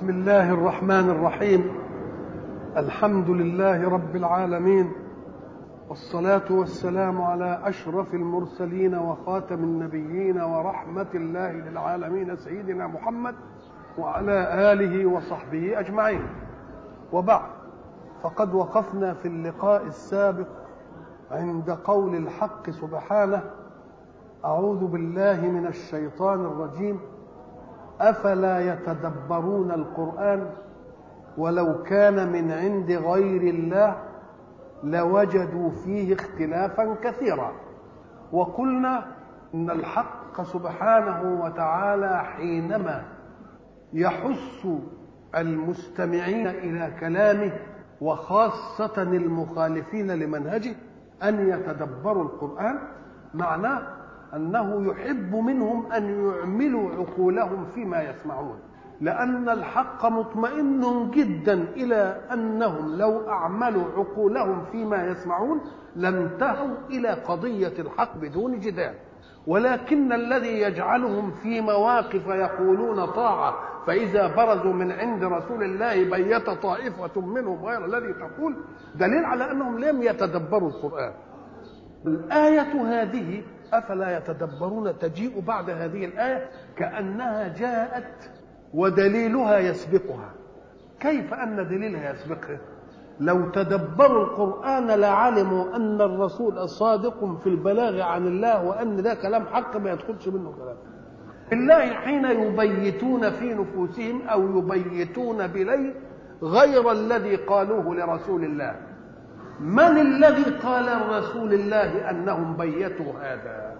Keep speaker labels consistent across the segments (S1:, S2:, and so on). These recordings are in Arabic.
S1: بسم الله الرحمن الرحيم. الحمد لله رب العالمين، والصلاة والسلام على أشرف المرسلين وخاتم النبيين ورحمة الله للعالمين سيدنا محمد وعلى آله وصحبه أجمعين. وبعد، فقد وقفنا في اللقاء السابق عند قول الحق سبحانه: أعوذ بالله من الشيطان الرجيم، أفلا يتدبرون القرآن ولو كان من عند غير الله لوجدوا فيه اختلافا كثيرا. وقلنا إن الحق سبحانه وتعالى حينما يحث المستمعين إلى كلامه وخاصة المخالفين لمنهجه أن يتدبروا القرآن، معناه أنه يحب منهم أن يعملوا عقولهم فيما يسمعون، لأن الحق مطمئن جدا إلى أنهم لو أعملوا عقولهم فيما يسمعون لانتهوا إلى قضية الحق بدون جدال. ولكن الذي يجعلهم في مواقف يقولون طاعة، فإذا برزوا من عند رسول الله بيت طائفة منهم غير الذي تقول، دليل على أنهم لم يتدبروا القرآن. الآية هذه أفلا يتدبرون تجيء بعد هذه الآية كأنها جاءت ودليلها يسبقها. كيف أن دليلها يسبقها؟ لو تدبروا القرآن لعلموا أن الرسول صادق في البلاغ عن الله، وأن ده كلام حق ما يدخلش منه كلام. الله حين يبيتون في نفوسهم أو يبيتون بليل غير الذي قالوه لرسول الله، من الذي قال لرسول الله أنهم بيتوا هذا؟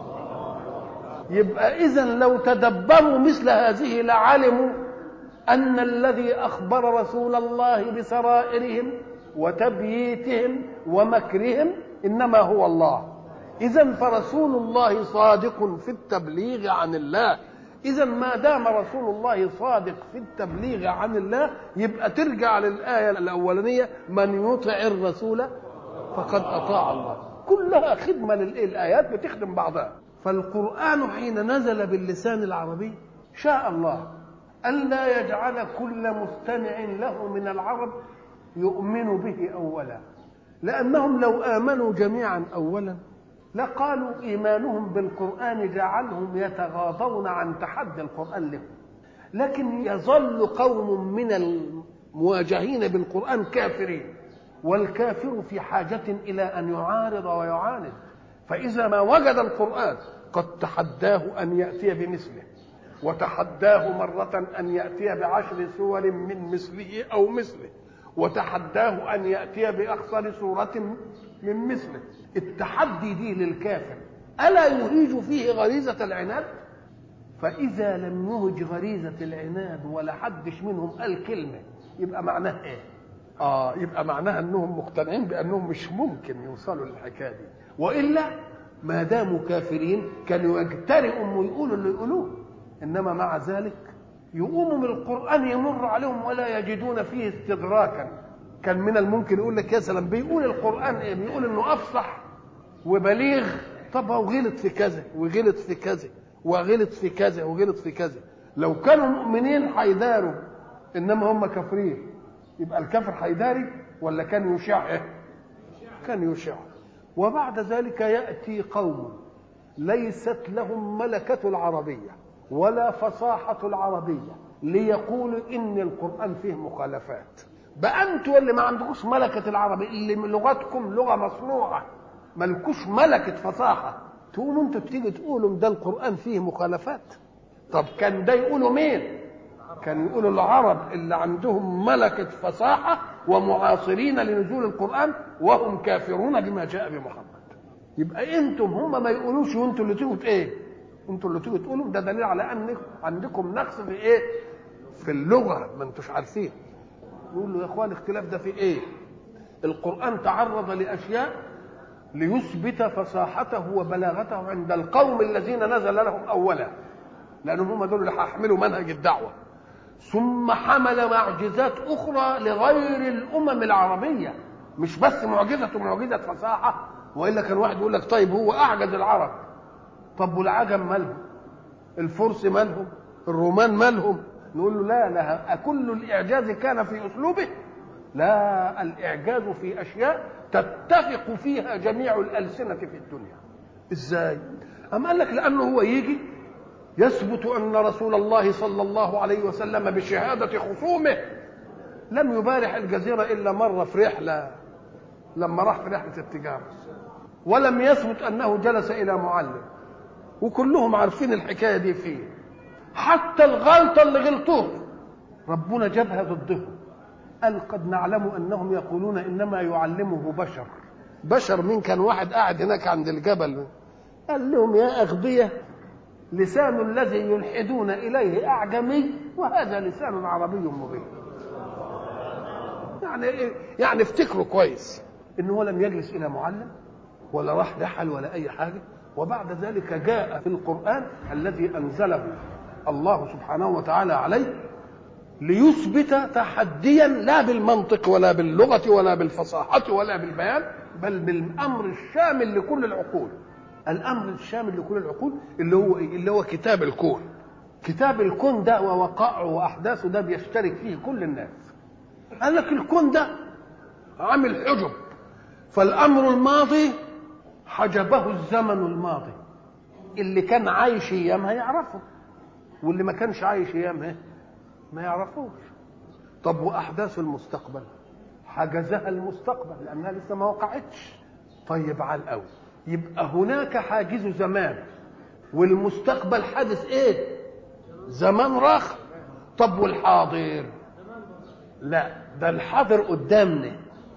S1: يبقى إذن لو تدبروا مثل هذه لعلموا أن الذي أخبر رسول الله بسرائرهم وتبييتهم ومكرهم إنما هو الله. إذن فرسول الله صادق في التبليغ عن الله. إذن ما دام رسول الله صادق في التبليغ عن الله، يبقى ترجع للآية الأولانية: من يطع الرسول فقد أطاع الله. كلها خدمة للآيات بتخدم بعضها. فالقرآن حين نزل باللسان العربي شاء الله ألا يجعل كل مستمع له من العرب يؤمن به أولا، لأنهم لو آمنوا جميعا أولا لقالوا إيمانهم بالقرآن جعلهم يتغاضون عن تحدي القرآن لهم. لكن يظل قوم من المواجهين بالقرآن كافرين، والكافر في حاجة إلى أن يعارض ويعاند. فإذا ما وجد القرآن قد تحداه أن يأتي بمثله، وتحداه مرة أن يأتي ب10 سور من مثله أو مثله، وتحداه أن يأتي بأخصر سورة من مثله. التحدي دي للكافر ألا يهيج فيه غريزة العناد؟ فإذا لم يهج غريزة العناد ولا حدش منهم قال كلمة، يبقى معناه إيه؟ يبقى معناها أنهم مقتنعين بأنهم مش ممكن يوصلوا للحكاية دي، وإلا ما داموا كافرين كانوا يجترئوا ويقولوا اللي يقولوه. إنما مع ذلك يقوموا من القرآن يمر عليهم ولا يجدون فيه استدراكا. كان من الممكن يقول لك يا سلام بيقول القرآن إيه؟ بيقول إنه أفصح وبليغ. طب وغلط في كذا وغلط في كذا وغلط في كذا وغلط في كذا. لو كانوا مؤمنين حيداروا، إنما هم كافرين. يبقى الكافر حيداري ولا كان يشع؟ كان يشع. وبعد ذلك يأتي قوم ليست لهم ملكة العربية ولا فصاحة العربية ليقولوا إن القرآن فيه مخالفات. بقى أنتوا اللي ما عندكوش ملكة العربية، اللي من لغتكم لغة مصنوعة ملكوش ملكة فصاحة، تقوموا أنتوا تيجي تقولوا ده القرآن فيه مخالفات. طب كان ده يقولوا مين؟ كان يقولوا العرب اللي عندهم ملكة فصاحة ومعاصرين لنزول القرآن وهم كافرون بما جاء بمحمد. يبقى انتم هم ما يقولوش وانتوا اللي تيجوا ايه؟ انتوا اللي تيجوا تقولوا. ده دليل على ان عندكم نقص في ايه؟ في اللغة، ما انتوش عارفين. يقول له يا اخوان الاختلاف ده في ايه؟ القرآن تعرض لأشياء ليثبت فصاحته وبلاغته عند القوم الذين نزل لهم أولا، لأنهم هم دول اللي هيحملوا منهج الدعوة. ثم حمل معجزات أخرى لغير الأمم العربية، مش بس معجزة فصاحة. وإلا كان واحد يقول لك طيب هو أعجز العرب، طب والعجم مالهم؟ الفرس مالهم؟ الرومان مالهم؟ نقول له لا أكل الإعجاز كان في أسلوبه؟ لا، الإعجاز في أشياء تتفق فيها جميع الألسنة في الدنيا. إزاي؟ أما قال لك لأنه هو يجي يثبت أن رسول الله صلى الله عليه وسلم بشهادة خصومه لم يبارح الجزيرة إلا مرة في رحلة، لما راح في رحلة التجارة، ولم يثبت أنه جلس إلى معلم، وكلهم عارفين الحكاية دي فيه. حتى الغلطة اللي غلطوه ربنا جابها ضدهم، قال قد نعلم أنهم يقولون إنما يعلمه بشر. بشر مين؟ كان واحد قاعد هناك عند الجبل قال لهم يا أغبياء، لسان الذي يلحدون إليه أعجمي وهذا لسان عربي مبين. يعني افتكروا كويس إنه هو لم يجلس إلى معلم ولا راح رحل ولا أي حاجة. وبعد ذلك جاء في القرآن الذي أنزله الله سبحانه وتعالى عليه ليثبت تحديا لا بالمنطق ولا باللغة ولا بالفصاحة ولا بالبيان، بل بالأمر الشامل لكل العقول. الأمر الشامل لكل العقول اللي هو كتاب الكون. كتاب الكون ده ووقائعه وأحداثه ده بيشترك فيه كل الناس. قال لك الكون ده عامل حجب، فالأمر الماضي حجبه الزمن الماضي، اللي كان عايش ايامها يعرفه واللي ما كانش عايش ايامها ما يعرفوش. طب واحداث المستقبل حجزها المستقبل لانها لسه ما وقعتش. طيب على الاول يبقى هناك حاجز زمان، والمستقبل حادث ايه؟ زمان راخ. طب والحاضر؟ لا، ده الحاضر قدامنا،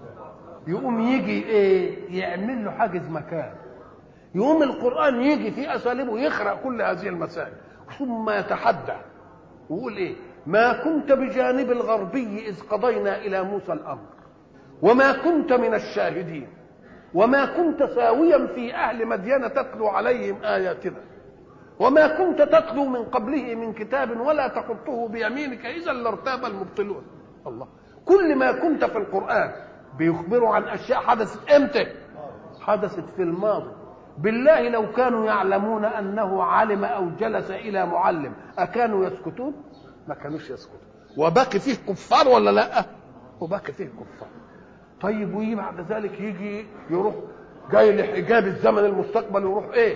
S1: يقوم يجي ايه؟ يعمل له حاجز مكان. يقوم القرآن يجي في أساليبه يخرق كل هذه المسائل، ثم يتحدى ويقول ايه؟ ما كنت بجانب الغربي إذ قضينا إلى موسى الأمر وما كنت من الشاهدين وما كنت ساويا في أهل مدين تتلو عليهم آياتنا وما كنت تتلو من قبله من كتاب ولا تخطه بيمينك إذا لارتاب المبطلون. الله، كل ما كنت في القرآن بيخبروا عن أشياء حدثت إمتى؟ حدثت في الماضي. بالله لو كانوا يعلمون أنه علم أو جلس إلى معلم أكانوا يسكتون؟ ما كانوش يسكتون. وباقي فيه كفار ولا لا؟ وباقي فيه كفار. طيب ويجي بعد ذلك يجي يروح جاي لحجاب الزمن المستقبل ويروح ايه؟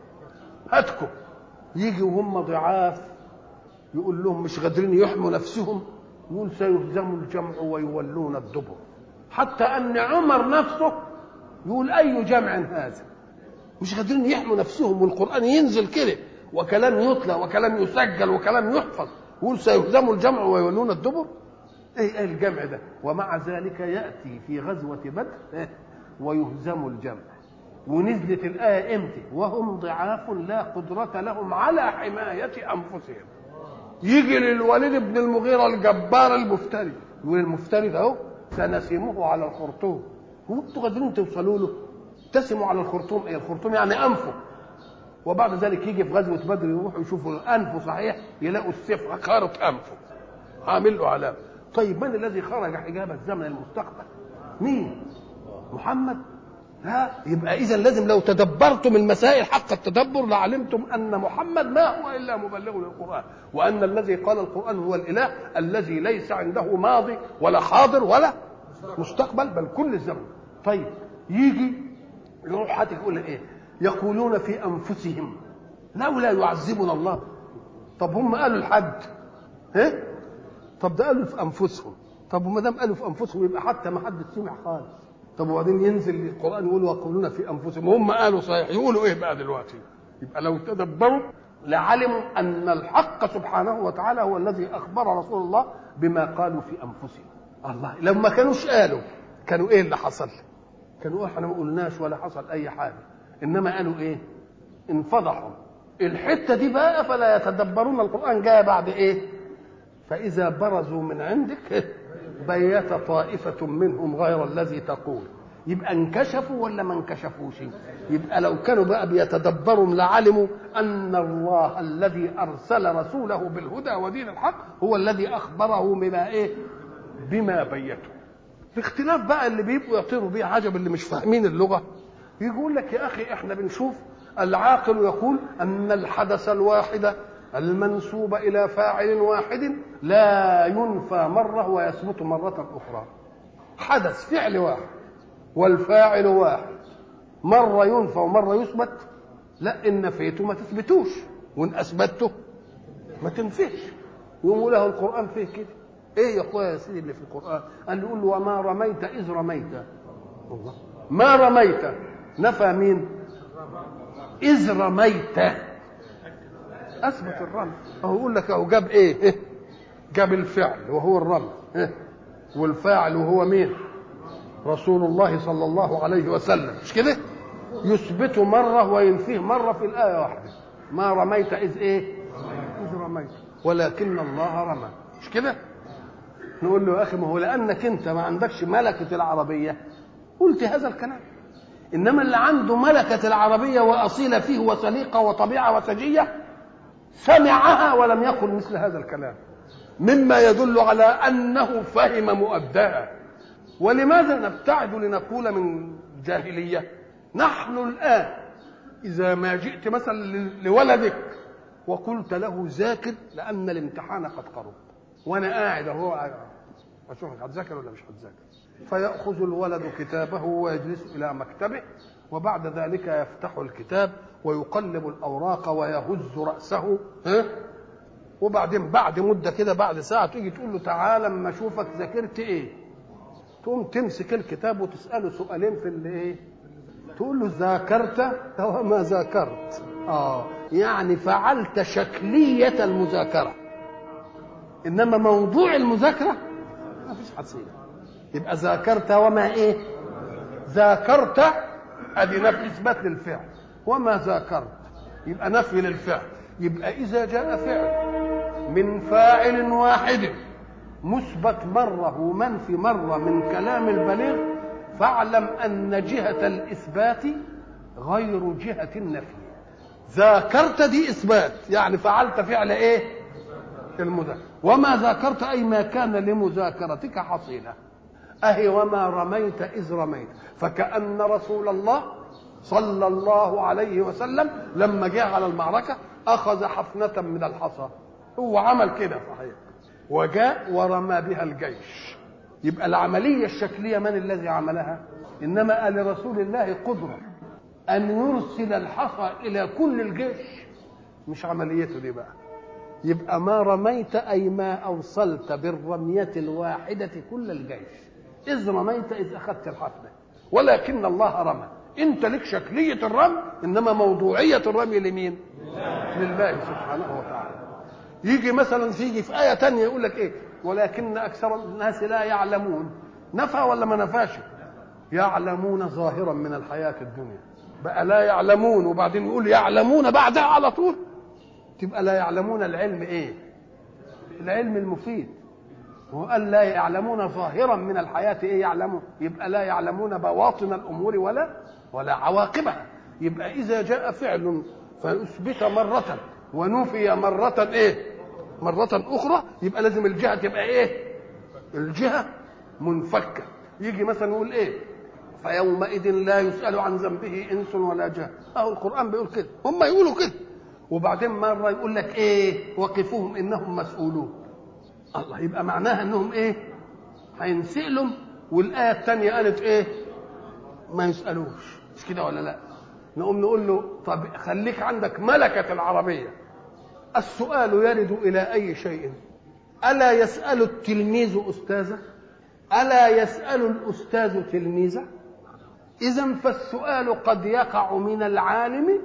S1: هاتكم. يجي وهم ضعاف يقول لهم مش قادرين يحموا نفسهم، يقول سيهزم الجمع ويولون الدبر. حتى أن عمر نفسه يقول أي جمع هذا؟ مش قادرين يحموا نفسهم، والقرآن ينزل كده وكلام يتلى وكلام يسجل وكلام يحفظ، يقول سيهزم الجمع ويولون الدبر. ايه الجمع ده؟ ومع ذلك يأتي في غزوة بدر ويهزم الجمع. ونزلت الآية امتى؟ وهم ضعاف لا قدرة لهم على حماية أنفسهم. يجي للوليد بن المغيرة الجبار المفتري يقول المفتري ده سنسمه على الخرطوم. هو انتوا قادرين توصلوا له؟ تسموا على الخرطوم ايه؟ الخرطوم يعني انفه. وبعد ذلك يجي في غزوه بدر يروحوا يشوفوا انفه صحيح، يلاقوا السيف خارط انفه عامل له علامه. طيب من الذي خرج حجاب الزمن المستقبل؟ مين؟ محمد؟ لا، يبقى اذا لازم لو تدبرتم المسائل حق التدبر لعلمتم ان محمد ما هو الا مبلغ للقران، وان الذي قال القران هو الاله الذي ليس عنده ماضي ولا حاضر ولا مستقبل بل كل الزمن. طيب يجي يروح حد يقول ايه؟ يقولون في انفسهم لولا يعذبنا الله. طب هم قالوا الحد ايه؟ طب ده قالوا في انفسهم. طب وما دام قالوا في انفسهم يبقى حتى ما حد سمع خالص. طب وبعدين ينزل القرآن يقول ويقولون في أنفسهم، هم قالوا صحيح، يقولوا إيه بقى دلوقتي؟ يبقى لو تدبروا لعلموا أن الحق سبحانه وتعالى هو الذي أخبر رسول الله بما قالوا في أنفسهم. الله، لو ما كانوش قالوا كانوا إيه اللي حصل؟ كانوا إحنا ما قلناش ولا حصل أي حاجة، إنما قالوا إيه؟ انفضحوا. الحتة دي بقى فلا يتدبرون القرآن جاء بعد إيه؟ فإذا برزوا من عندك بيت طائفة منهم غير الذي تقول. يبقى انكشفوا ولا ما انكشفوش؟ يبقى لو كانوا بقى بيتدبروا لعلموا أن الله الذي أرسل رسوله بالهدى ودين الحق هو الذي أخبره بما إيه؟ بما بيته. الاختلاف بقى اللي بيبقوا يطيروا بيه عجب اللي مش فاهمين اللغة، يقول لك يا أخي إحنا بنشوف العاقل يقول أن الحدث الواحد المنسوب إلى فاعل واحد لا ينفى مرة ويثبت مرة أخرى. حدث فعل واحد والفاعل واحد، مرة ينفى ومرة يثبت. لا، إن نفيته ما تثبتوش، وإن أثبته ما تنفيش. يقول له القرآن فيه كده. إيه يا أخويا يا سيدي اللي في القرآن؟ قال له: وما رميت إذ رميت. الله، ما رميت نفى مين؟ إذ رميت أثبت الرمي. أهو يقول لك أهو جاب إيه؟ جاب الفعل وهو الرمي، والفاعل وهو مين؟ رسول الله صلى الله عليه وسلم، مش كده؟ يثبت مرة وينفيه مرة في الآية واحدة. ما رميت إذ إيه؟ إذ رميت ولكن الله رمى، مش كده؟ نقول له: يا أخي، ما هو لأنك أنت ما عندكش ملكة العربية قلت هذا الكلام، إنما اللي عنده ملكة العربية وأصيل فيه وسليقة وطبيعة وسجية سمعها ولم يقل مثل هذا الكلام، مما يدل على أنه فهم مؤداها. ولماذا نبتعد لنقول من جاهلية؟ نحن الآن إذا ما جئت مثلا لولدك وقلت له ذاكر لأن الامتحان قد قرب، وأنا قاعد أهو أشوفك هتذاكر ولا مش هتذاكر، فيأخذ الولد كتابه ويجلس إلى مكتبه، وبعد ذلك يفتح الكتاب ويقلب الأوراق ويهز رأسه، وبعدين بعد مدة كده، بعد ساعة، تيجي تقول له: تعال اما اشوفك ذاكرت ايه. تقوم تمسك الكتاب وتسأله سؤالين في اللي ايه، تقول له: ذاكرت؟ هو ما ذاكرت. يعني فعلت شكلية المذاكرة، انما موضوع المذاكرة ما فيش حصيلة. يبقى ذاكرت وما ايه؟ ذاكرت ادي نفي اثبات للفعل، وما ذاكرت يبقى نفي للفعل. يبقى اذا جاء فعل من فاعل واحد مثبت مرة ومنفي مرة من كلام البليغ، فاعلم أن جهة الإثبات غير جهة النفي. ذاكرت دي إثبات، يعني فعلت فعل إيه؟ المذاكرة. وما ذاكرت أي ما كان لمذاكرتك حصيلة. أهي وما رميت إذ رميت. فكأن رسول الله صلى الله عليه وسلم لما جاء على المعركة أخذ حفنة من الحصى، هو عمل كده صحيح، وجاء ورمى بها الجيش. يبقى العملية الشكلية من الذي عملها؟ إنما قال لرسول الله قدرة أن يرسل الحصى إلى كل الجيش، مش عمليته دي بقى. يبقى ما رميت أي ما أوصلت بالرمية الواحدة كل الجيش. إذ رميت إذ أخذت الحفنة، ولكن الله رمى. أنت لك شكلية الرمي، إنما موضوعية الرمي لمين؟ لله سبحانه وتعالى. يجي مثلا في آية تانية يقول لك إيه؟ ولكن أكثر الناس لا يعلمون. نفى ولا ما نفاش؟ يعلمون ظاهرا من الحياة الدنيا. بقى لا يعلمون وبعدين يقول يعلمون بعدها على طول، تبقى لا يعلمون العلم إيه؟ العلم المفيد. وقال لا يعلمون ظاهرا من الحياة إيه يعلمون؟ يبقى لا يعلمون بواطن الأمور ولا عواقبها. يبقى إذا جاء فعل فأثبت مرة ونفي مرة إيه؟ مرة أخرى، يبقى لازم الجهة تبقى إيه؟ الجهة منفكة. يجي مثلا يقول إيه؟ فيومئذ لا يسأل عن ذنبه إنس ولا جان. أهو القرآن بيقول كده، هم يقولوا كده. وبعدين مرة يقول لك إيه؟ وقفوهم إنهم مسؤولون. الله، يبقى معناها إنهم إيه؟ هينسألهم. والآية الثانية قالت إيه؟ ما يسألوش، مش كده ولا لا؟ نقوم نقول له: طب خليك عندك ملكة العربية. السؤال يرد إلى أي شيء؟ ألا يسأل التلميذ أستاذه؟ ألا يسأل الأستاذ تلميذه؟ إذن فالسؤال قد يقع من العالم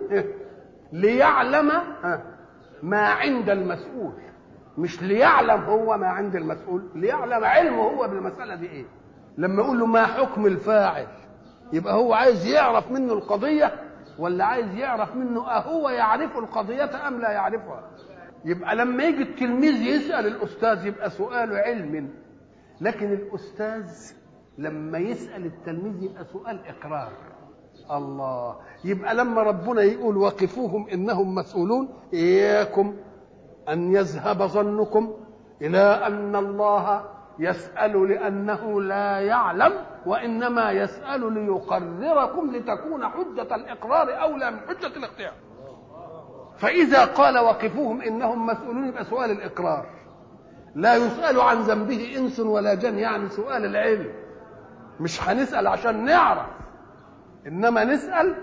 S1: ليعلم ما عند المسؤول، مش ليعلم هو ما عند المسؤول، ليعلم علمه هو بالمسألة دي إيه. لما يقول له ما حكم الفاعل، يبقى هو عايز يعرف منه القضية ولا عايز يعرف منه أهو يعرف القضية أم لا يعرفها. يبقى لما يجي التلميذ يسأل الأستاذ يبقى سؤال علم، لكن الأستاذ لما يسأل التلميذ يبقى سؤال إقرار. الله، يبقى لما ربنا يقول وقفوهم إنهم مسؤولون، إياكم أن يذهب ظنكم إلى أن الله يسأل لأنه لا يعلم، وإنما يسأل ليقرركم لتكون حجة الإقرار أولى من حجة الاختيار. فإذا قال وقفوهم إنهم مسؤولون يبقى سؤال الإقرار، لا يسأل عن ذنبه إنس ولا جن، يعني سؤال العلم، مش هنسأل عشان نعرف، إنما نسأل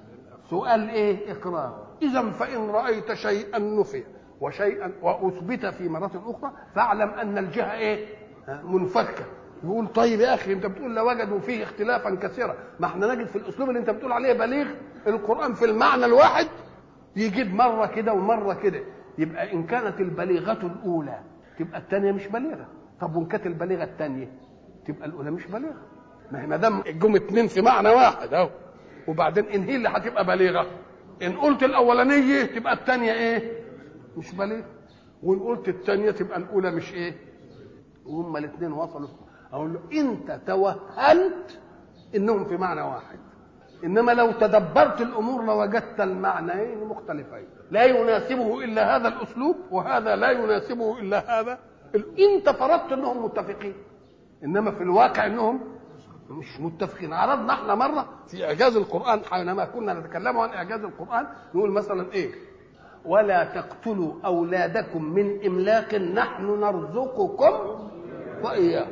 S1: سؤال إيه؟ إقرار. إذا فإن رأيت شيئا نفي وشيئا وأثبت في مرة أخرى فاعلم أن الجهة إيه؟ منفكة. يقول طيب يا أخي أنت بتقول لوجدوا فيه اختلافا كثيرا، ما احنا نجد في الأسلوب اللي أنت بتقول عليه بليغ القرآن في المعنى الواحد يجيب مرة كده ومرة كده، يبقى إن كانت البليغة الأولى تبقى الثانية مش بليغة. طب وإن كانت البليغة الثانية تبقى الأولى مش بليغة. ما دام الجم اتنين في معنى واحد أهو، وبعدين إن هي اللي هتبقى بليغة، إن قلت الأولانية تبقى الثانية إيه؟ مش بليغة، وإن قلت الثانية تبقى الأولى مش إيه؟ وهما الاثنين وصلوا. أقول له أنت توهمت إنهم في معنى واحد، إنما لو تدبرت الأمور لوجدت المعنيين مختلفين، لا يناسبه إلا هذا الأسلوب وهذا لا يناسبه إلا هذا. أنت فرضت إنهم متفقين، إنما في الواقع إنهم مش متفقين. عرضنا احنا مرة في إعجاز القرآن حينما كنا نتكلم عن إعجاز القرآن نقول مثلا إيه؟ ولا تقتلوا أولادكم من إملاق نحن نرزقكم وإياهم.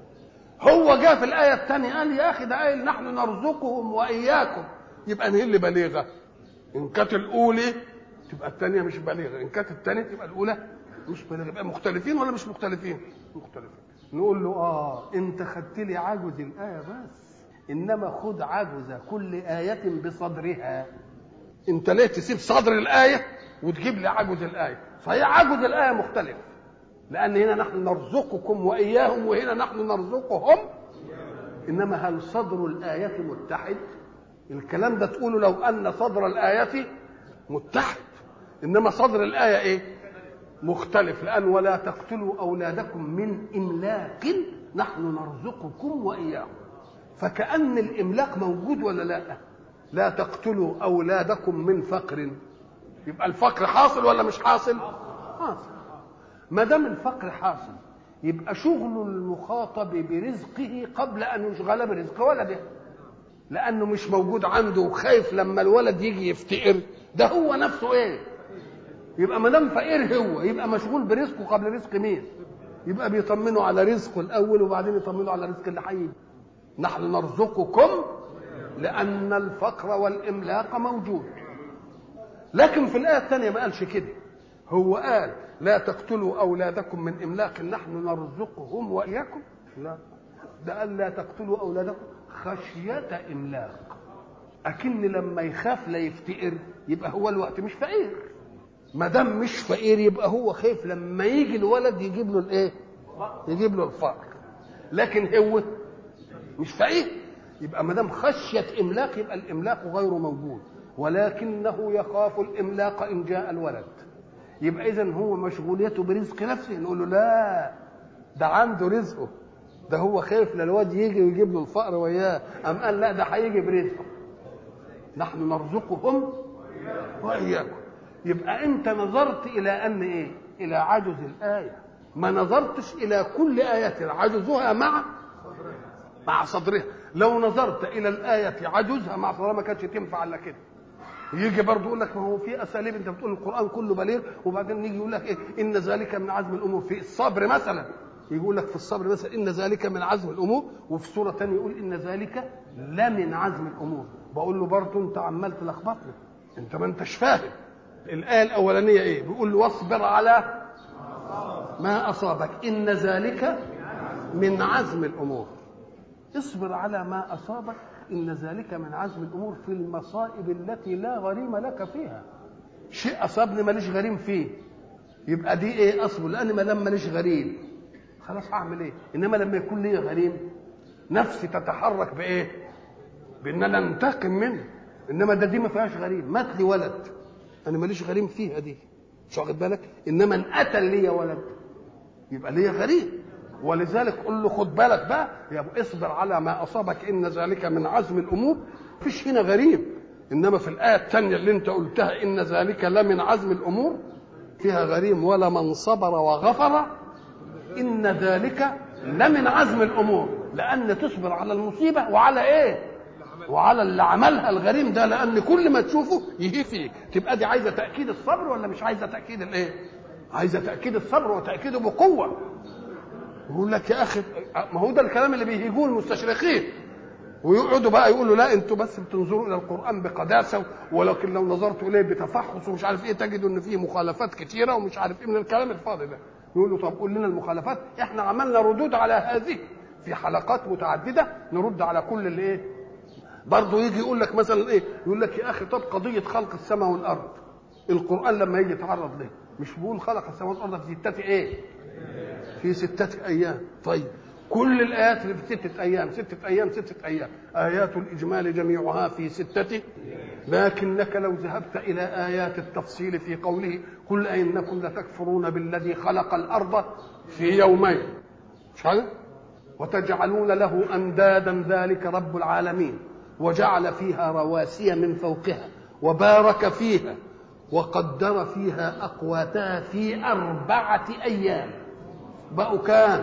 S1: هو جاء في الآية الثانية قال يا أخي ده قايل نحن نرزقهم وإياكم، يبقى هي اللي بليغة. إن كانت الأولى تبقى الثانية مش بليغة، إن كانت الثانية تبقى الأولى مش بليغة. يبقى مختلفين ولا مش مختلفين؟ مختلفين. نقول له أنت خدت لي عجز الآية بس، إنما خد عجز كل آية بصدرها. أنت ليه تسيب صدر الآية وتجيب لي عجز الآية؟ صحيح عجز الآية مختلف، لأن هنا نحن نرزقكم وإياهم وهنا نحن نرزقهم، إنما هل صدر الآية متحد؟ الكلام ده تقوله لو أن صدر الآية متحد، إنما صدر الآية إيه؟ مختلف، لأن ولا تقتلوا أولادكم من إملاق نحن نرزقكم وإياهم. فكأن الإملاق موجود ولا لا؟ لا تقتلوا أولادكم من فقر، يبقى الفقر حاصل ولا مش حاصل؟ حاصل. ما دام الفقر حاصل يبقى شغل المخاطب برزقه قبل ان يشغل برزق ولده، لانه مش موجود عنده وخايف لما الولد يجي يفتقر، ده هو نفسه ايه؟ يبقى ما دام فقير هو يبقى مشغول برزقه قبل رزق مين؟ يبقى بيطمنوا على رزقه الاول وبعدين يطمنوا على رزق اللي هيجي. نحن نرزقكم لان الفقر والاملاق موجود. لكن في الايه الثانيه ما قالش كده، هو قال لا تقتلوا أولادكم من إملاق نحن نرزقهم وإياكم. لا، ده قال لا تقتلوا أولادكم خشية إملاق، أكن لما يخاف لا يفتقر يبقى هو الوقت مش فقير. ما دام مش فقير يبقى هو خايف لما يجي الولد يجيب له الإيه؟ يجيب له الفقر. لكن هو مش فقير، يبقى ما دام خشية إملاق يبقى الإملاق غير موجود، ولكنه يخاف الإملاق إن جاء الولد. يبقى إذن هو مشغوليته برزق نفسه. نقول له لا، ده عنده رزقه، ده هو خايف للواد يجي ويجيب له الفقر وياه، أم قال لا ده هيجي برزقه. نحن نرزقهم وإياكم. يبقى أنت نظرت إلى أن إيه؟ إلى عجز الآية، ما نظرتش إلى كل آية عجزها مع صدرها. لو نظرت إلى الآية عجزها مع صدرها ما كانتش تنفع إلا كده. يجي برضه يقول لك ما هو في اساليب، انت بتقول القران كله بليغ وبعدين يجي يقول لك ايه؟ ان ذلك من عزم الامور. في الصبر مثلا يقول لك في الصبر مثلا ان ذلك من عزم الامور، وفي سوره ثانيه يقول ان ذلك لمن عزم الامور. بقول له برضه انت عمال تلخبطني، انت ما انتش فاهم. الايه الاولانيه ايه؟ بيقول له واصبر على ما اصابك ان ذلك من عزم الامور. اصبر على ما اصابك إن ذلك من عزم الأمور في المصائب التي لا غريم لك فيها. شيء أصابني ماليش غريم فيه، يبقى دي إيه؟ أصبر، لأن ما دام ماليش غريم خلاص هعمل إيه؟ إنما لما يكون لي غريم نفسي تتحرك بإيه؟ بإن أنا أنتقم منه. إنما دي ما فيهاش غريم، مات لي ولد أنا ماليش غريم فيها دي، مش واخد بالك؟ إنما إن قتل لي ولد يبقى لي غريم. ولذلك قل له خد بالك بقى يا ابو، اصبر على ما اصابك ان ذلك من عزم الامور. مفيش هنا غريب، انما في الايه الثانيه اللي انت قلتها ان ذلك لمن عزم الامور فيها غريم. ولا من صبر وغفر ان ذلك لمن عزم الامور، لان تصبر على المصيبه وعلى ايه؟ وعلى اللي عملها الغريم ده، لان كل ما تشوفه يجي فيك. تبقى دي عايزه تاكيد الصبر ولا مش عايزه تاكيد الايه؟ عايزه تاكيد الصبر وتاكيده بقوه. يقول لك يا اخي، ما هو ده الكلام اللي بيهيجوه المستشرقين، ويقعدوا بقى يقولوا لا انتوا بس بتنظروا الى القران بقداسه، ولكن لو نظرتوا اليه بتفحص ومش عارف ايه تجدوا ان فيه مخالفات كثيره ومش عارف ايه من الكلام الفاضي ده. يقول له طب قول لنا المخالفات، احنا عملنا ردود على هذه في حلقات متعدده، نرد على كل اللي ايه. برضه يجي يقول لك مثلا ايه، يقول لك يا اخي طب قضيه خلق السماء والارض، القران لما يجي يتعرض له مش بيقول خلق السماء والارض في 6 ايه؟ في 6 ايام. طيب كل الايات اللي في 6 ايام 6 ايام 6 ايام، ايات الاجمال جميعها في 6، لكنك لو ذهبت الى ايات التفصيل في قوله قل انكم لتكفرون بالذي خلق الارض في يومين، مش هذا؟ وتجعلون له اندادا ذلك رب العالمين، وجعل فيها رواسي من فوقها وبارك فيها وقدر فيها اقواتها في 4 ايام. بقوا كام؟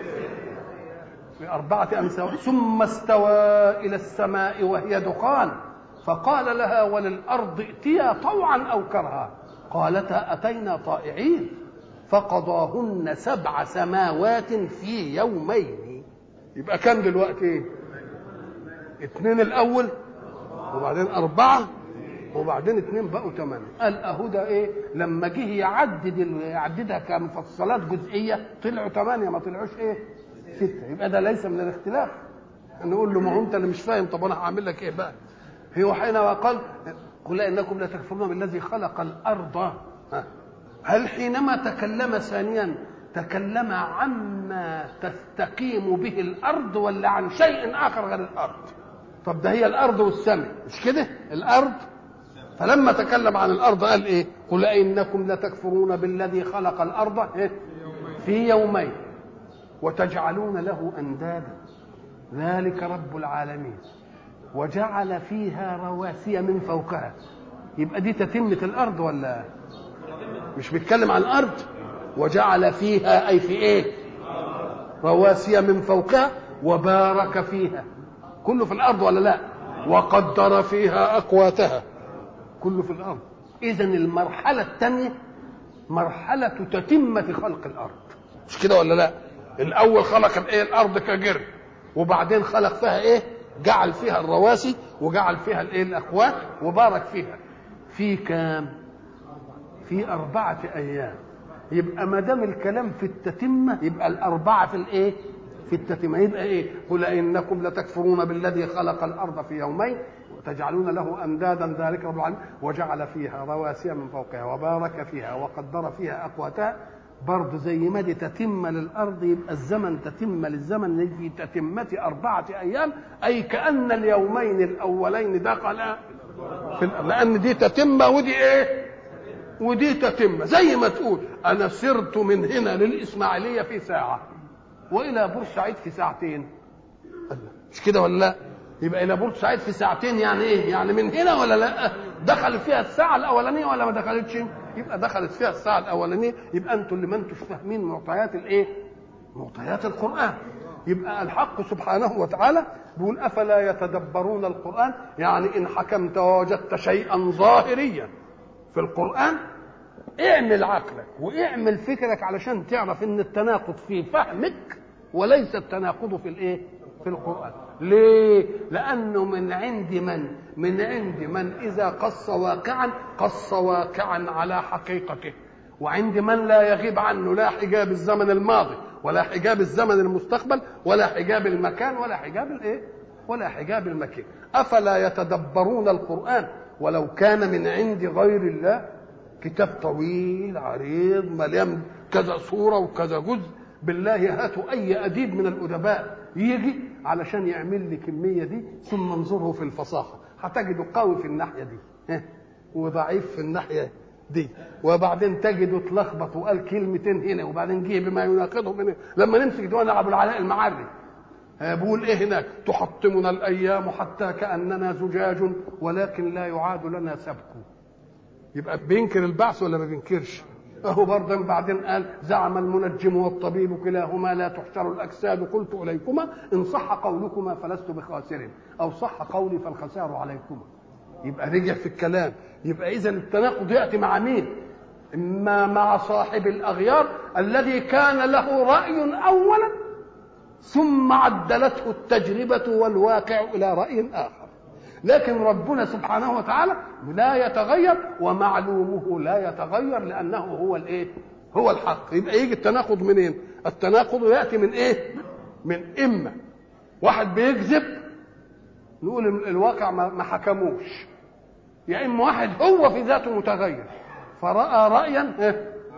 S1: في 4 أيام. ثم استوى إلى السماء وهي دخان فقال لها وللأرض ائتيا طوعا أو كرها قالتا أتينا طائعين فقضاهن 7 سماوات في يومين. يبقى كم دلوقتي؟ 2 الأول وبعدين 4 وبعدين 2 بقوا 8. قال أهو ده إيه؟ لما جه يعددها كمفصلات جزئية طلعوا 8، ما طلعوش إيه؟ 6. يبقى ده ليس من الاختلاف. نقول له ما هو انت اللي مش فاهم، طب انا هعمل لك ايه بقى؟ هو حين وقال قل انكم لا تكفرون بالذي خلق الارض، هل حينما تكلم ثانيا تكلم عما تستقيم به الارض ولا عن شيء اخر غير الارض؟ طب ده هي الارض والسماء مش كده؟ الارض. فلما تكلم عن الارض قال ايه؟ قل انكم لتكفرون بالذي خلق الارض في يومين وتجعلون له اندادا ذلك رب العالمين وجعل فيها رواسي من فوقها. يبقى دي تتمة الارض ولا مش بيتكلم عن الارض؟ وجعل فيها اي في ايه؟ رواسي من فوقها وبارك فيها، كله في الارض ولا لا؟ وقدر فيها اقواتها، كله في الارض. اذا المرحله الثانيه مرحله تتمه خلق الارض، مش كده ولا لا؟ الاول خلق الايه؟ الارض كجر، وبعدين خلق فيها ايه؟ جعل فيها الرواسي وجعل فيها الايه؟ الاقوات وبارك فيها. في كام؟ في 4 ايام. يبقى ما دام الكلام في التتمه يبقى ال4 في الايه؟ في التتمه. يبقى ايه؟ قل انكم لتكفرون بالذي خلق الارض في يومين وتجعلون له اندادا ذلك رب العالمين وجعل فيها رواسي من فوقها وبارك فيها وقدر فيها اقواتها. برضه زي ما دي تتمه للارض يبقى الزمن تتمه للزمن في تتمه 4 ايام، اي كأن اليومين الاولين دخلا في لان دي تتمه ودي ايه؟ ودي تتمه. زي ما تقول انا سرت من هنا للاسماعيليه في ساعه والى بورسعيد في 2 ساعة، مش كده ولا لا؟ يبقى الى بورسعيد في 2 ساعة يعني ايه؟ يعني من هنا ولا لا؟ دخل فيها الساعه الاولانيه ولا ما دخلتش؟ يبقى دخلت فيها الساعه الاولانيه. يبقى انتوا اللي ما انتوش فاهمين معطيات الايه؟ معطيات القران. يبقى الحق سبحانه وتعالى بيقول افلا يتدبرون القران، يعني ان حكمت ووجدت شيئا ظاهريا في القران اعمل عقلك واعمل فكرك علشان تعرف ان التناقض في فهمك وليس التناقض في الايه؟ في القرآن. ليه؟ لأنه من عند من إذا قص واقعا قص واقعا على حقيقته، وعند من لا يغيب عنه لا حجاب الزمن الماضي ولا حجاب الزمن المستقبل ولا حجاب المكان ولا حجاب الايه؟ ولا حجاب المكان. أفلا يتدبرون القرآن ولو كان من عند غير الله، كتاب طويل عريض مليان كذا صورة وكذا جزء. بالله هاتوا أي أديب من الأدباء يجي علشان يعمل لي كمية دي ثم انظره في الفصاحة، هتجده قوي في الناحية دي وضعيف في الناحية دي، وبعدين تجده اتلخبط وقال كلمتين هنا وبعدين جه بما يناقضهم هنا. لما نمسك ديوان أبو العلاء المعري بيقول ايه هناك؟ تحطمنا الأيام حتى كأننا زجاج ولكن لا يعاد لنا سبك. يبقى بينكر البعث ولا ما بينكرش؟ اهو برضه بعدين قال زعم المنجم والطبيب كلاهما لا تحشر الاجساد قلت اليكما ان صح قولكما فلست بخاسر او صح قولي فالخسار عليكما. يبقى رجع في الكلام. يبقى اذا التناقض ياتي مع مين؟ اما مع صاحب الاغيار الذي كان له راي اولا ثم عدلته التجربه والواقع الى راي اخر. لكن ربنا سبحانه وتعالى لا يتغير ومعلومه لا يتغير لانه هو الايه؟ هو الحق. يبقى يجي التناقض منين؟ التناقض ياتي من ايه؟ من اما واحد بيكذب نقول الواقع ما حكموش، يا اما واحد هو في ذاته متغير فراى رايا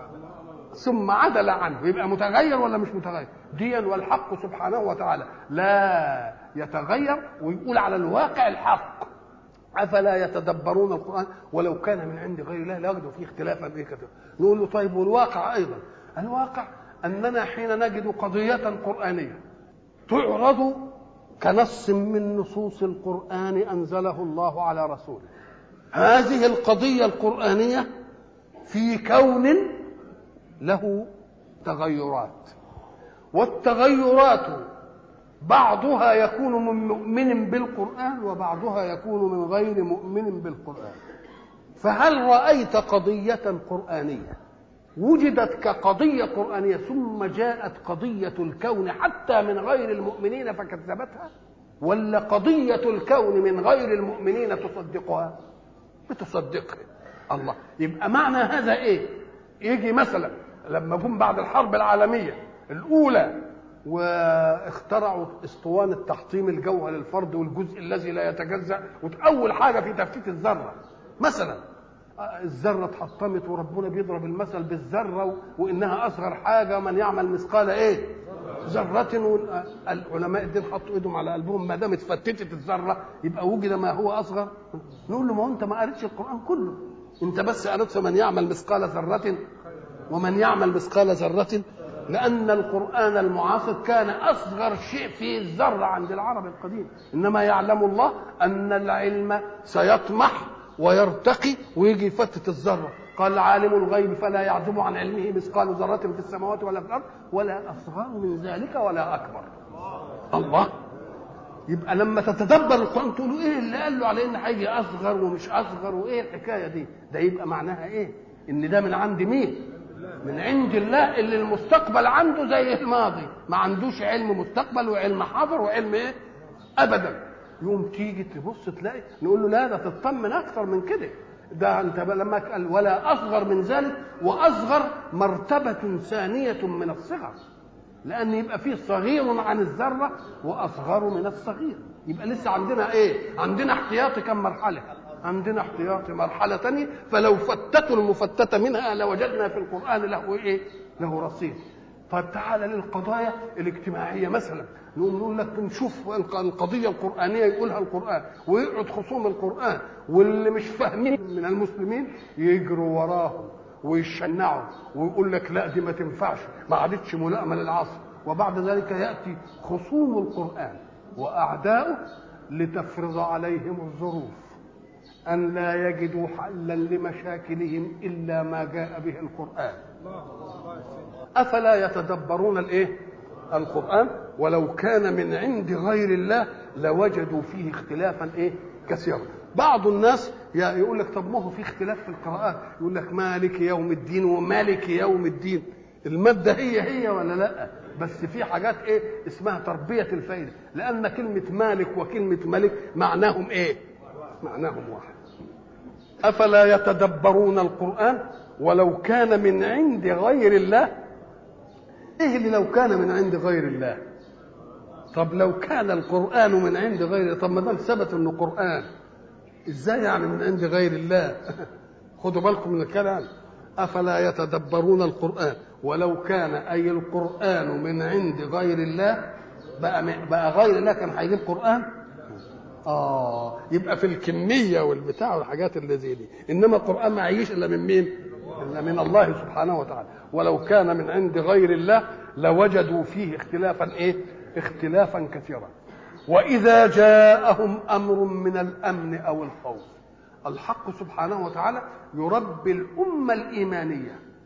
S1: ثم عدل عنه، يبقى متغير ولا مش متغير؟ ديا والحق سبحانه وتعالى لا يتغير ويقول على الواقع الحق. افلا يتدبرون القران ولو كان من عند غير الله لوجدوا فيه اختلافا كثيرا. نقول له طيب والواقع ايضا؟ الواقع اننا حين نجد قضيه قرانيه تعرض كنص من نصوص القران انزله الله على رسوله، هذه القضيه القرانيه في كون له تغيرات، والتغيرات بعضها يكون من مؤمن بالقرآن وبعضها يكون من غير مؤمن بالقرآن. فهل رأيت قضية قرآنية وجدت كقضية قرآنية ثم جاءت قضية الكون حتى من غير المؤمنين فكذبتها، ولا قضية الكون من غير المؤمنين تصدقها؟ بتصدقها. الله. يبقى معنى هذا ايه؟ يجي مثلا لما جم بعد الحرب العالمية الأولى واخترعوا اسطوانة تحطيم الجوهر للفرد والجزء الذي لا يتجزأ، وأول حاجة في تفتيت الذرة مثلا الذرة اتحطمت وربنا بيضرب المثل بالذرة وإنها أصغر حاجة من يعمل مثقال إيه؟ ذرة. العلماء الدين حطوا إيدهم على قلبهم ما دام اتفتتت الذرة يبقى وجد ما هو أصغر. نقول له ما هو أنت ما قريتش القرآن كله، أنت بس قريت من يعمل مثقال ذرة ومن يعمل مثقال ذرة، لأن القرآن المعاصر كان أصغر شيء في الذرة عند العرب القديم، إنما يعلم الله أن العلم سيطمح ويرتقي ويجي يفتت الذرة. قال عالم الغيب فلا يعزب عن علمه مثقال ذرة في السماوات ولا في الأرض ولا أصغر من ذلك ولا أكبر. الله. يبقى لما تتدبر القرآن تقولوا إيه اللي قال له على إن هيجي أصغر ومش أصغر وإيه الحكاية دي؟ ده يبقى معناها إيه؟ إن ده من عند مين؟ من عند الله اللي المستقبل عنده زي الماضي، ما عندوش علم مستقبل وعلم حاضر وعلم ايه ابدا. يوم تيجي تبص تلاقي نقول له لا ده تطمن اكثر من كده، ده انت لما قال ولا اصغر من ذلك، واصغر مرتبه ثانيه من الصغر، لان يبقى فيه صغير عن الذره واصغر من الصغير. يبقى لسه عندنا ايه؟ عندنا احتياطي كم مرحله؟ عندنا احتياطي مرحلة تانية، فلو فتتوا المفتتة منها لوجدنا في القرآن له ايه؟ له رصيد. طيب تعالى للقضايا الاجتماعية مثلا، نقول لك نشوف القضية القرآنية يقولها القرآن ويقعد خصوم القرآن واللي مش فاهمين من المسلمين يجروا وراهم ويشنعوا ويقول لك لا دي ما تنفعش، ما عادتش ملائمة للعصر. وبعد ذلك يأتي خصوم القرآن وأعداؤه لتفرض عليهم الظروف أن لا يجدوا حلا لمشاكلهم إلا ما جاء به القرآن. أفلا يتدبرون الإيه؟ القرآن ولو كان من عند غير الله لوجدوا فيه اختلافا إيه؟ كثيرا. بعض الناس يقول لك طب ما هو في اختلاف في القراءات، يقول لك مالك يوم الدين ومالك يوم الدين، المادة هي ولا لا؟ بس في حاجات ايه اسمها تربية الفائدة، لأن كلمة مالك وكلمة ملك معناهم ايه؟ معناهم واحد. أفلا يتدبرون القرآن ولو كان من عند غير الله؟ ايه اللي لو كان من عند غير الله؟ طب لو كان القرآن من عند غير، طب ما دام ثبت انه قرآن ازاي يعني من عند غير الله؟ خدوا بالكم من الكلام. أفلا يتدبرون القرآن ولو كان أي القرآن من عند غير الله، بقى غير الله كان هيجيب قرآن؟ يبقى في الكمية والبتاع والحاجات اللي زي دي، إنما القرآن ما يعيش إلا من مين؟ إلا من الله سبحانه وتعالى. ولو كان من عند غير الله لوجدوا فيه اختلافا إيه؟ اختلافا كثيرا. وإذا جاءهم أمر من الأمن أو الخوف، الحق سبحانه وتعالى يربي الأمة الإيمانية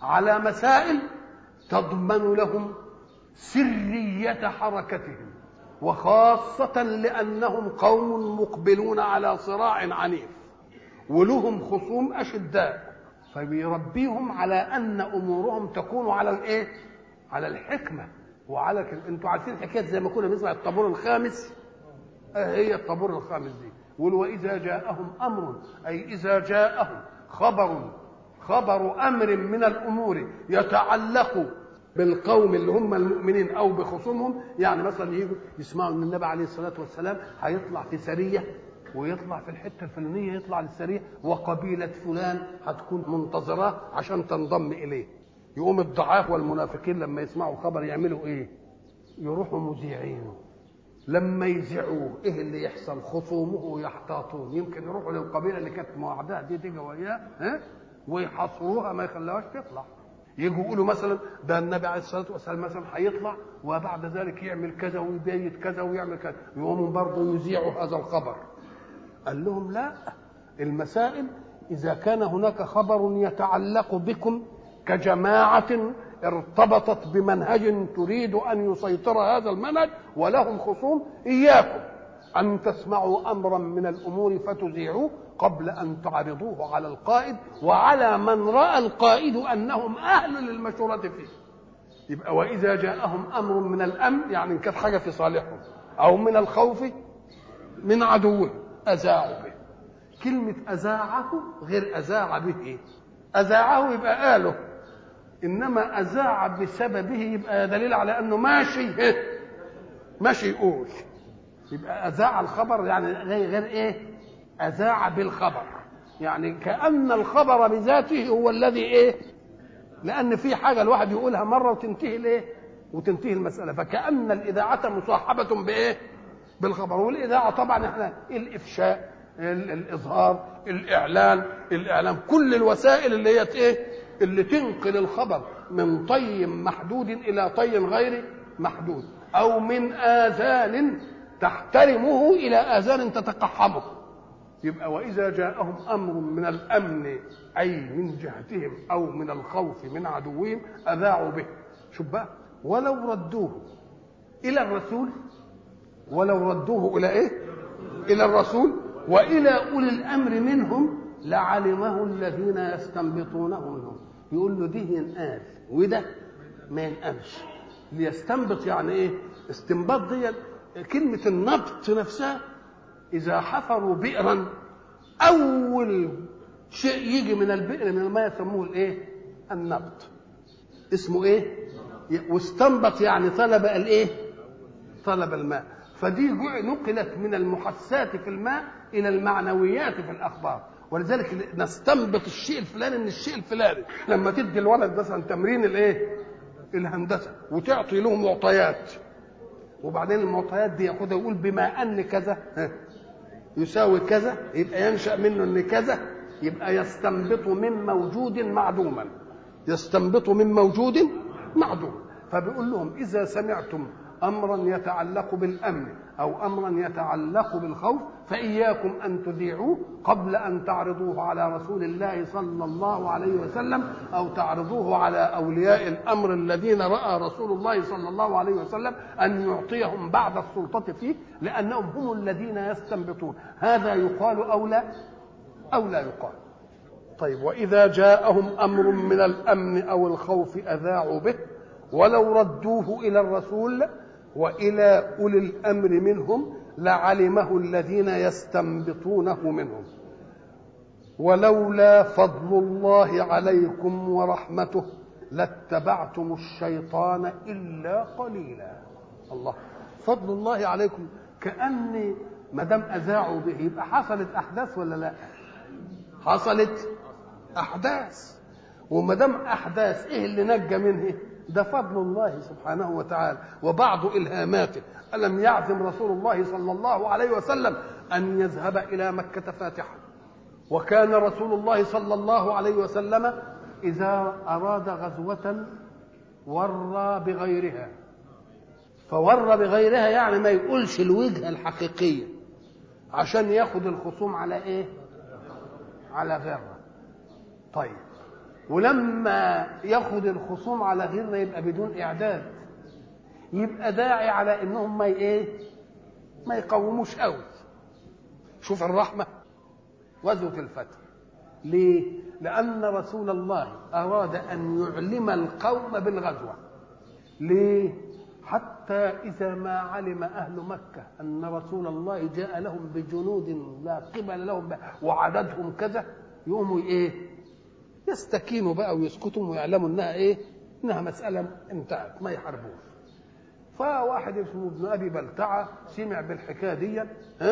S1: على مسائل تضمن لهم سرية حركتهم، وخاصة لأنهم قوم مقبلون على صراع عنيف ولهم خصوم أشداء، فبيربيهم على أن أمورهم تكون على الإيه؟ على الحكمة وعلى أنتوا عارفين حكاية زي ما كنا بنسمع الطابور الخامس، هي الطابور الخامس دي. وإذا جاءهم أمر، أي إذا جاءهم خبر أمر من الأمور يتعلق بالقوم اللي هم المؤمنين أو بخصومهم. يعني مثلا يجوا يسمعوا أن النبي عليه الصلاة والسلام هيطلع في سرية، ويطلع في الحتة الفلانية، يطلع للسرية وقبيلة فلان هتكون منتظراه عشان تنضم إليه. يقوم الضعاف والمنافقين لما يسمعوا خبر يعملوا إيه؟ يروحوا مذيعينه. لما يذيعوه ايه اللي يحصل؟ خصومه يحتاطون، يمكن يروحوا للقبيله اللي كانت موعدها دي تيجي وياه ويحاصروها ما يخلوهاش تطلع. يجوا يقولوا مثلا ده النبي عليه الصلاه والسلام مثلا هيطلع وبعد ذلك يعمل كذا ويبيت كذا ويعمل كذا، يقوموا برضه يذيعوا هذا الخبر. قال لهم لا، المسائل اذا كان هناك خبر يتعلق بكم كجماعه ارتبطت بمنهج تريد أن يسيطر هذا المنهج ولهم خصوم، إياكم أن تسمعوا أمرا من الأمور فتذيعوه قبل أن تعرضوه على القائد وعلى من رأى القائد أنهم أهل للمشورة فيه. يبقى وإذا جاءهم أمر من الأمن، يعني إن كانت حاجة في صالحهم، أو من الخوف من عدوه أذاعوا به. كلمة أذاعه غير أذاع به. أذاعه يبقى قاله، إنما أذاع بسببه يبقى دليل على أنه ماشي يقول. يبقى أذاع الخبر يعني غير إيه؟ أذاع بالخبر، يعني كأن الخبر بذاته هو الذي إيه؟ لأن في حاجة الواحد يقولها مرة وتنتهي الإيه؟ وتنتهي المسألة. فكأن الإذاعة مصاحبة بإيه؟ بالخبر. والإذاعة طبعا إحنا الإفشاء، الإظهار، الإعلام، كل الوسائل اللي هي إيه؟ اللي تنقل الخبر من طي محدود إلى طي غير محدود، أو من آذان تحترمه إلى آذان تتقحمه. يبقى وإذا جاءهم أمر من الأمن أي من جهتهم أو من الخوف من عدوهم أذاعوا به. شوف بقى، ولو ردوه إلى الرسول، ولو ردوه إلى إيه؟ إلى الرسول وإلى أولي الأمر منهم لعلمه الذين يستنبطونه منهم. يقول له ده ينقال وده ما ينقالش. ليستنبط يعني ايه؟ استنباط دي كلمة النبط نفسها. إذا حفروا بئرا أول شيء يجي من البئر من الماء يسموه الايه؟ النبط. اسمه ايه؟ واستنبط يعني طلب الايه؟ طلب الماء. فدي نقلت من المحسات في الماء إلى المعنويات في الأخبار. ولذلك نستنبط الشيء الفلاني من الشيء الفلاني. لما تدي الولد مثلا تمرين الايه؟ الهندسه، وتعطي له معطيات، وبعدين المعطيات دي ياخدها ويقول بما ان كذا يساوي كذا، يبقى ينشا منه ان كذا، يبقى يستنبط من موجود معدوما. يستنبط من موجود معدوم. فبيقول لهم اذا سمعتم امرا يتعلق بالامن او امرا يتعلق بالخوف فاياكم ان تذيعوه قبل ان تعرضوه على رسول الله صلى الله عليه وسلم، او تعرضوه على اولياء الامر الذين راى رسول الله صلى الله عليه وسلم ان يعطيهم بعض السلطه فيه، لانهم هم الذين يستنبطون. هذا يقال او لا يقال. طيب، واذا جاءهم امر من الامن او الخوف اذاعوا به ولو ردوه الى الرسول وإلى أولي الأمر منهم لعلمه الذين يستنبطونه منهم ولولا فضل الله عليكم ورحمته لاتبعتم الشيطان إلا قليلا. الله، فضل الله عليكم، كأن ما دام أذاعوا به يبقى حصلت أحداث ولا لا؟ حصلت أحداث، وما دام أحداث إيه اللي نجى منه؟ ده فضل الله سبحانه وتعالى وبعض إلهاماته. ألم يعزم رسول الله صلى الله عليه وسلم أن يذهب إلى مكة فاتحا، وكان رسول الله صلى الله عليه وسلم إذا أراد غزوة ورى بغيرها. فورى بغيرها يعني ما يقولش الوجهة الحقيقية عشان ياخد الخصوم على إيه؟ على غيرها. طيب، ولما ياخد الخصوم على غيرنا يبقى بدون اعداد، يبقى داعي على انهم ما يقوموش قوي. شوف الرحمه. غزوه الفتح ليه؟ لان رسول الله اراد ان يعلم القوم بالغزوه. ليه؟ حتى اذا ما علم اهل مكه ان رسول الله جاء لهم بجنود لا قبل لهم وعددهم كذا، يقوموا يستكينوا بقى ويسكتوا ويعلموا انها مساله انتهت، ما يحاربوش. فواحد اسمه ابن ابي بلتعه سمع بالحكايه دي،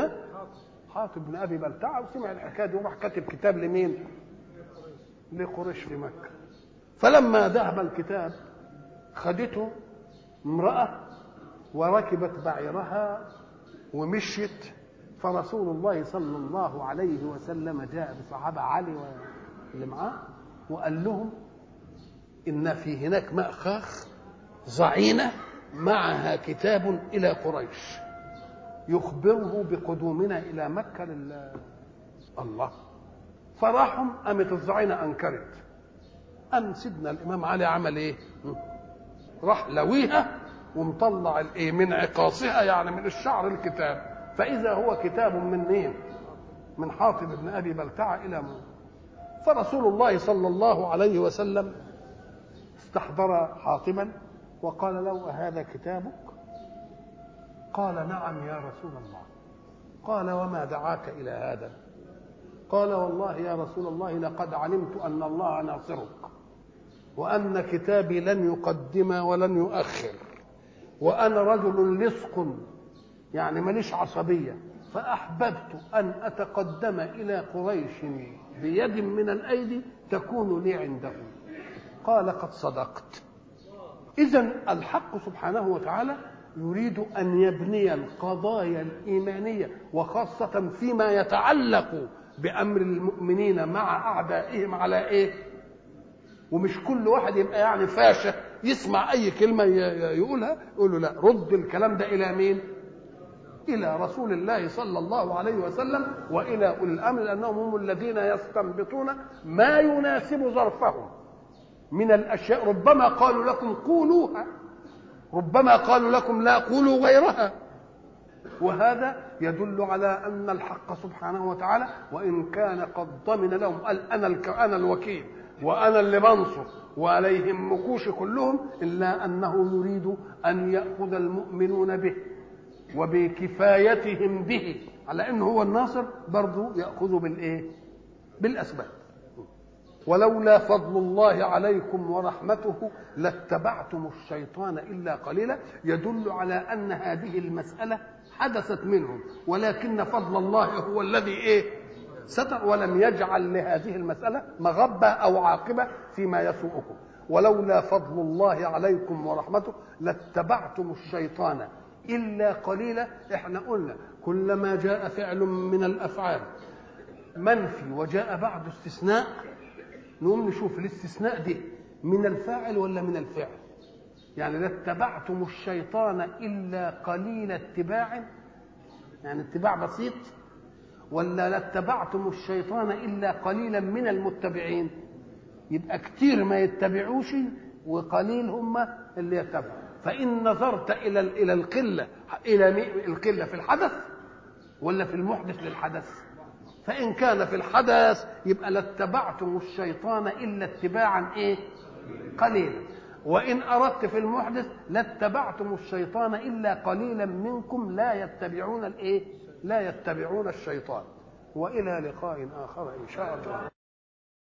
S1: حاطب بن ابي بلتعه، وسمع الحكايه دي وراح كاتب كتاب لمين؟ لقريش في مكه. فلما ذهب الكتاب خدته امراه وركبت بعيرها ومشيت، فرسول الله صلى الله عليه وسلم جاء بصحابه علي واللي معاه وقال لهم ان في هناك مأخاخ ضعينه معها كتاب الى قريش يخبره بقدومنا الى مكه الله. فراحوا قامت الضعينه انكرت. قام سيدنا الامام علي عمل راح لويها ومطلع من عقاصها، يعني من الشعر الكتاب، فاذا هو كتاب من مين؟ من حاطب بن ابي بلتعه الى موسى. فرسول الله صلى الله عليه وسلم استحضر حاطبا وقال له: هذا كتابك؟ قال: نعم يا رسول الله. قال: وما دعاك إلى هذا؟ قال: والله يا رسول الله لقد علمت أن الله ناصرك، وأن كتابي لن يقدم ولن يؤخر، وأنا رجل لصق يعني ماليش عصبية، فأحببت أن أتقدم إلى قريش بيد من الأيدي تكون لي عندهم. قال: قد صدقت. إذن الحق سبحانه وتعالى يريد أن يبني القضايا الإيمانية وخاصة فيما يتعلق بأمر المؤمنين مع أعدائهم على ومش كل واحد يبقى يعني فاشة يسمع أي كلمة يقولها يقول له: لا، رد الكلام ده إلى مين؟ إلى رسول الله صلى الله عليه وسلم وإلى أولي الأمر، لأنهم هم الذين يستنبطون ما يناسب ظرفهم من الأشياء. ربما قالوا لكم قولوها، ربما قالوا لكم لا قولوا غيرها. وهذا يدل على أن الحق سبحانه وتعالى وإن كان قد ضمن لهم قال: أنا الوكيل وأنا اللي بنصر وعليهم مكوش كلهم، إلا أنه يريد أن يأخذ المؤمنون به وبكفايتهم به على أنه هو الناصر، برضو يأخذوا بالأسباب. ولولا فضل الله عليكم ورحمته لاتبعتم الشيطان إلا قليلا، يدل على أن هذه المسألة حدثت منهم، ولكن فضل الله هو الذي ستر ولم يجعل لهذه المسألة مغبة أو عاقبة فيما يسوءكم. ولولا فضل الله عليكم ورحمته لاتبعتم الشيطان إلا قليلا. احنا قلنا كلما جاء فعل من الأفعال منفي وجاء بعد استثناء نقوم نشوف الاستثناء دي من الفاعل ولا من الفعل. يعني لاتبعتم الشيطان إلا قليل اتباع، يعني اتباع بسيط، ولا لاتبعتم الشيطان إلا قليلا من المتبعين؟ يبقى كتير ما يتبعوش وقليل هم اللي يتبعوا. فإن نظرت إلى القلة، إلى القلة في الحدث ولا في المحدث للحدث؟ فإن كان في الحدث يبقى لاتبعتم الشيطان إلا اتباعا قليلا، وإن أردت في المحدث لاتبعتم الشيطان إلا قليلا منكم لا يتبعون لا يتبعون الشيطان. وإلى لقاء آخر إن شاء الله.